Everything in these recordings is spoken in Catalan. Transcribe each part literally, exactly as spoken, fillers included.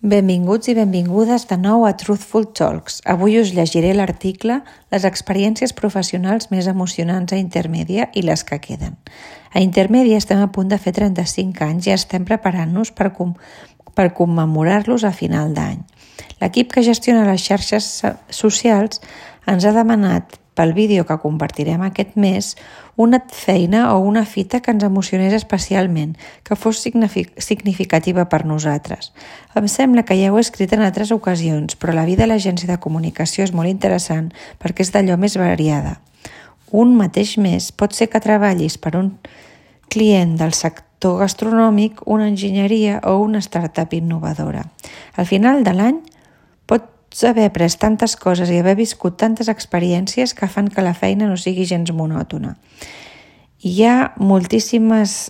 Benvinguts i benvingudes de nou a Truthful Talks. Avui us llegiré l'article Les experiències professionals més emocionants a Intermèdia i les que queden. A Intermèdia estem a punt de fer trenta-cinc anys i estem preparant-nos per, com, per commemorar-los a final d'any. L'equip que gestiona les xarxes socials ens ha demanat pel vídeo que compartirem aquest mes una feina o una fita que ens emocionés especialment, que fos significativa per nosaltres. Em sembla que ja ho he escrit en altres ocasions, però la vida a l'agència de comunicació és molt interessant perquè és d'allò més variada. Un mateix mes pot ser que treballis per un client del sector gastronòmic, una enginyeria o una startup innovadora. Al final de l'any pots haver après tantes coses i haver viscut tantes experiències que fan que la feina no sigui gens monòtona. Hi ha moltíssimes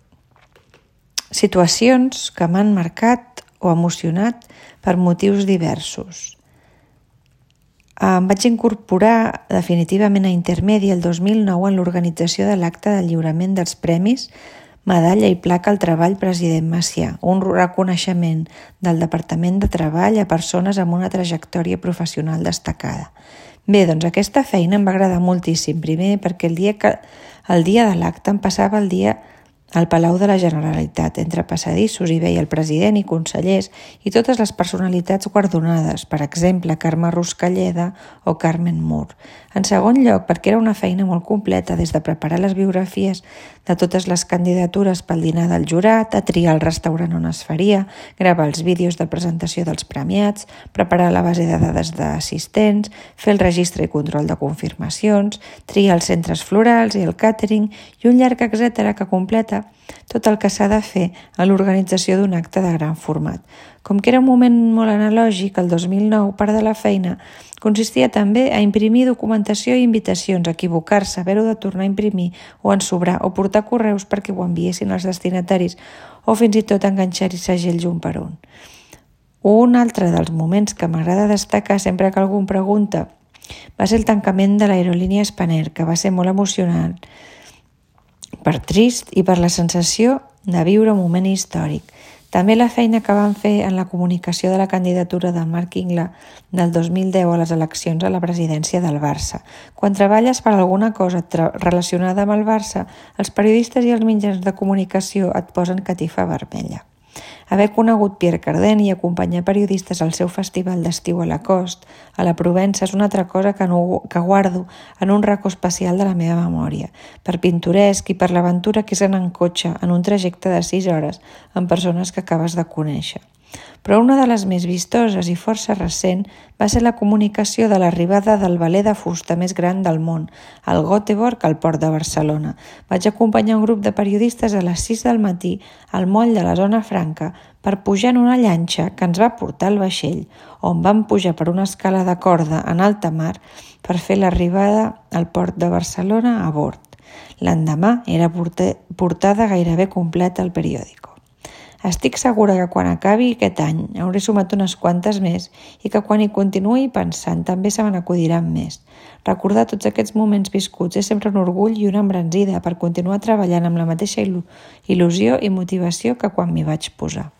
situacions que m'han marcat o emocionat per motius diversos. Em vaig incorporar definitivament a Intermèdia el dos mil nou en l'organització de l'acte de lliurament dels premis Medalla i Placa al Treball President Macià, un reconeixement del Departament de Treball a persones amb una trajectòria professional destacada. Bé, doncs aquesta feina em va agradar moltíssim, primer perquè el dia, que, el dia de l'acte em passava el dia al Palau de la Generalitat. Entre passadissos hi veia el president i consellers i totes les personalitats guardonades, per exemple, Carme Ruscalleda o Carmen Moore. En segon lloc, perquè era una feina molt completa, des de preparar les biografies de totes les candidatures pel dinar del jurat, a triar el restaurant on es faria, gravar els vídeos de presentació dels premiats, preparar la base de dades d'assistents, fer el registre i control de confirmacions, triar els centres florals i el càtering i un llarg etcètera que completa tot el que s'ha de fer a l'organització d'un acte de gran format. Com que era un moment molt analògic, el dos mil nou, part de la feina consistia també a imprimir documentació i invitacions, a equivocar-se, haver-ho de tornar a imprimir o ensobrar o portar correus perquè ho enviessin als destinataris o fins i tot enganxar-hi segells un per un. Un altre dels moments que m'agrada destacar sempre que algú em pregunta va ser el tancament de l'aerolínia Spanair, que va ser molt emocionant, per trist i per la sensació de viure un moment històric. També la feina que van fer en la comunicació de la candidatura del Marc Ingla del dos mil deu a les eleccions a la presidència del Barça. Quan treballes per alguna cosa relacionada amb el Barça, els periodistes i els mitjans de comunicació et posen catifa vermella. Haver conegut Pierre Cardin i acompanyar periodistes al seu festival d'estiu a la Costa, a la Provença, és una altra cosa que, no, que guardo en un racó especial de la meva memòria, per pintoresc i per l'aventura que és anar en cotxe en un trajecte de sis hores amb persones que acabes de conèixer. Però una de les més vistoses i força recent va ser la comunicació de l'arribada del veler de fusta més gran del món, el Göteborg, al port de Barcelona. Vaig acompanyar un grup de periodistes a les sis del matí al moll de la Zona Franca per pujar en una llanxa que ens va portar al vaixell, on vam pujar per una escala de corda en alta mar per fer l'arribada al port de Barcelona a bord. L'endemà era portada gairebé completa al periòdico. Estic segura que quan acabi aquest any hauré sumat unes quantes més i que quan hi continuï pensant també se me n'acudiran més. Recordar tots aquests moments viscuts és sempre un orgull i una embranzida per continuar treballant amb la mateixa il·lusió i motivació que quan m'hi vaig posar.